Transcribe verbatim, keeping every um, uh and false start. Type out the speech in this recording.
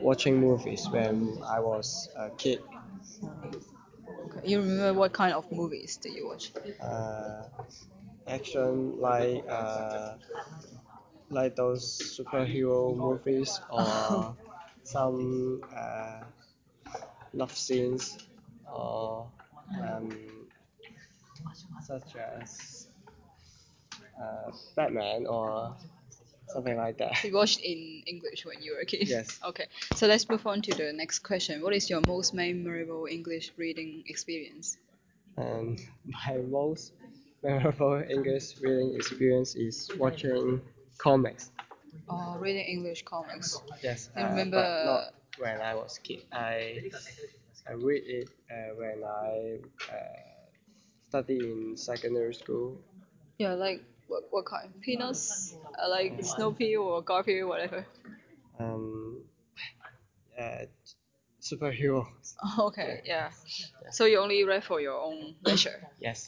Watching movies when I was a kid. Okay. You remember what kind of movies did you watch? Uh, Action like uh, like those superhero movies or some uh, love scenes or um, such as uh, Batman or something like that. You watched in English when you were a kid. Yes. Okay. So let's move on to the next question. What is your most memorable English reading experience? And my most memorable English reading experience is watching comics. Oh, reading English comics. Yes, You uh, but not remember? when I was kid. I I read it uh, when I uh, study in secondary school. Yeah, like what what kind? Peanuts, uh, like Snoopy or Garfield, whatever. Um, uh, Superheroes. Okay, yeah. So you only read for your own leisure. Yes.